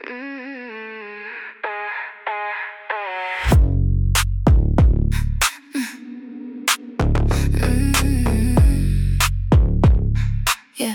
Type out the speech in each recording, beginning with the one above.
Yeah.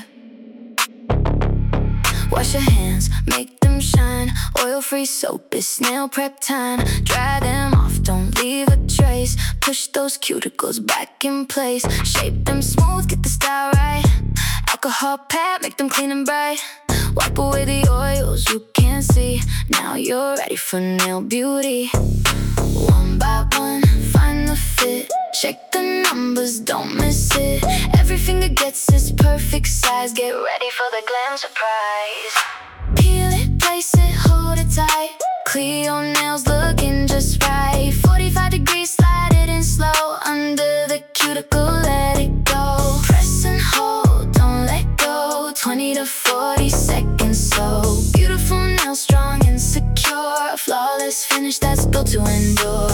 Wash your hands, make them shine. Oil-free soap is nail prep time. Dry them off, don't leave a trace. Push those cuticles back in place. Shape them smooth, get the style right. Alcohol pad, make them clean and bright. Wipe away the oils you can't see. Now you're ready for nail beauty. One by one, find the fit. Check the numbers, don't miss it. Every finger gets its perfect size. Get ready for the glam surprise. Peel it, place it, hold it tight. Clear your nails looking just right. 45 degrees, slide it in slow. Under the cuticle, let it go. Press and hold, don't let go. 20 to 40 seconds, so beautiful nails, strong and secure. A flawless finish that's built to endure.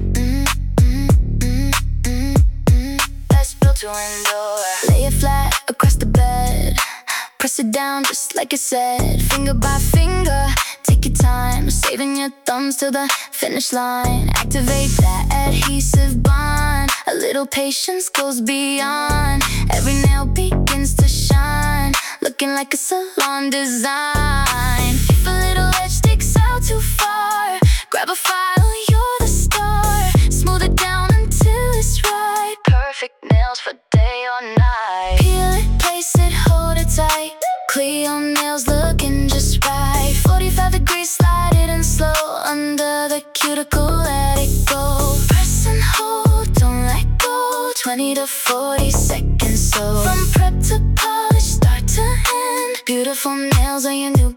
That's built to endure. Lay it flat across the bed. Press it down just like it said. Finger by finger, take your time. Saving your thumbs till the finish line. Activate that adhesive bond. A little patience goes beyond. Every nail begins to shine, looking like a salon design. If a little edge sticks out too far, grab a file, you're the star. Smooth it down until it's right. Perfect nails for day or night. Peel it, place it, hold it tight. Clear your nails looking just right. 45 degrees, slide it in slow. Under the cuticle, let it go. Press and hold, don't let go. 20 to 40 seconds, so from prep to polish, start to end. Beautiful nails are your new